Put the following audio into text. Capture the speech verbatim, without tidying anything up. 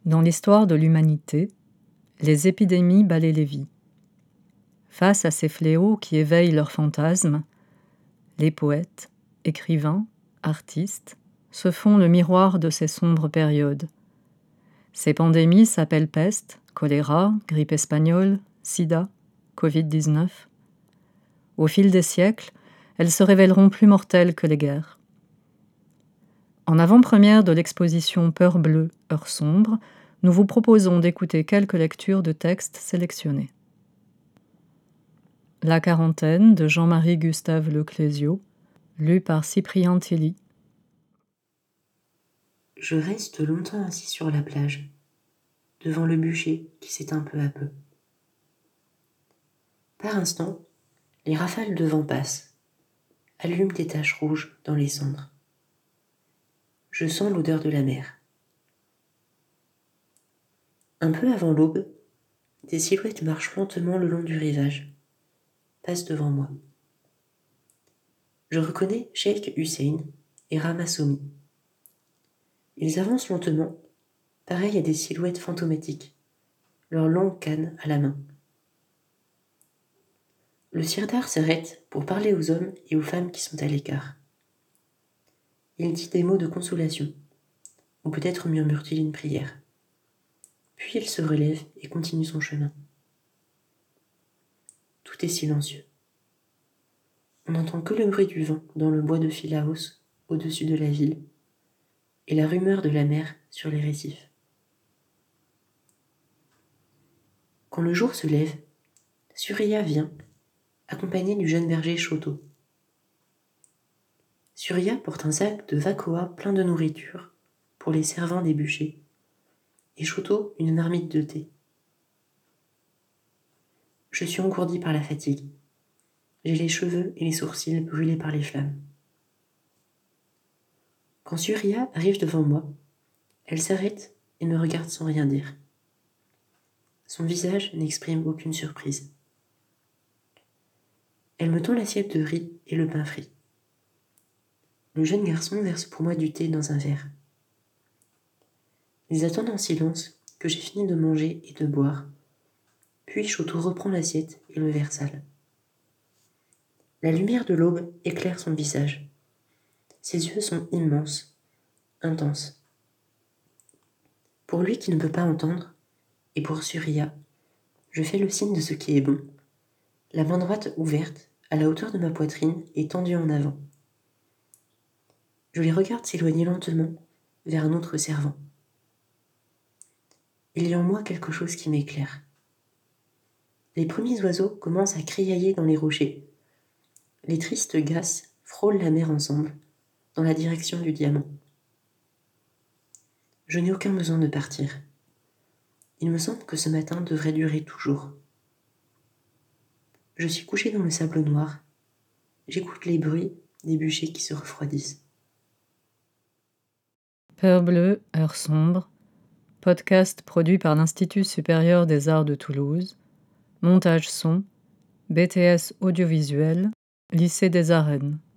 Dans l'histoire de l'humanité, les épidémies balaient les vies. Face à ces fléaux qui éveillent leurs fantasmes, les poètes, écrivains, artistes se font le miroir de ces sombres périodes. Ces pandémies s'appellent peste, choléra, grippe espagnole, sida, covid dix-neuf. Au fil des siècles, elles se révéleront plus mortelles que les guerres. En avant-première de l'exposition Peur bleue, heure sombre, nous vous proposons d'écouter quelques lectures de textes sélectionnés. La quarantaine de Jean-Marie Gustave Leclésio, lu par Cyprien Tilly. Je reste longtemps assis sur la plage, devant le bûcher qui s'éteint peu à peu. Par instants, les rafales de vent passent, allument des taches rouges dans les cendres. Je sens l'odeur de la mer. Un peu avant l'aube, des silhouettes marchent lentement le long du rivage, passent devant moi. Je reconnais Cheikh Hussein et Ramasomi. Ils avancent lentement, pareils à des silhouettes fantomatiques, leurs longues cannes à la main. Le sirdar s'arrête pour parler aux hommes et aux femmes qui sont à l'écart. Il dit des mots de consolation, ou peut-être murmure-t-il une prière. Puis il se relève et continue son chemin. Tout est silencieux. On n'entend que le bruit du vent dans le bois de Philaos au-dessus de la ville et la rumeur de la mer sur les récifs. Quand le jour se lève, Surya vient, accompagné du jeune berger Choto. Surya porte un sac de vacoa plein de nourriture pour les servants des bûchers, et Choto une marmite de thé. Je suis engourdi par la fatigue. J'ai les cheveux et les sourcils brûlés par les flammes. Quand Surya arrive devant moi, elle s'arrête et me regarde sans rien dire. Son visage n'exprime aucune surprise. Elle me tend l'assiette de riz et le pain frit. Le jeune garçon verse pour moi du thé dans un verre. Ils attendent en silence que j'ai fini de manger et de boire. Puis Choto reprend l'assiette et le verre sale. La lumière de l'aube éclaire son visage. Ses yeux sont immenses, intenses. Pour lui qui ne peut pas entendre, et pour Surya, je fais le signe de ce qui est bon. La main droite ouverte, à la hauteur de ma poitrine et tendue en avant. Je les regarde s'éloigner lentement vers un autre servant. Il y a en moi quelque chose qui m'éclaire. Les premiers oiseaux commencent à criailler dans les rochers. Les tristes gasses frôlent la mer ensemble, dans la direction du diamant. Je n'ai aucun besoin de partir. Il me semble que ce matin devrait durer toujours. Je suis couché dans le sable noir. J'écoute les bruits des bûchers qui se refroidissent. Peur bleue, heure sombre, podcast produit par l'Institut supérieur des arts de Toulouse, montage son, B T S audiovisuel, lycée des Arènes.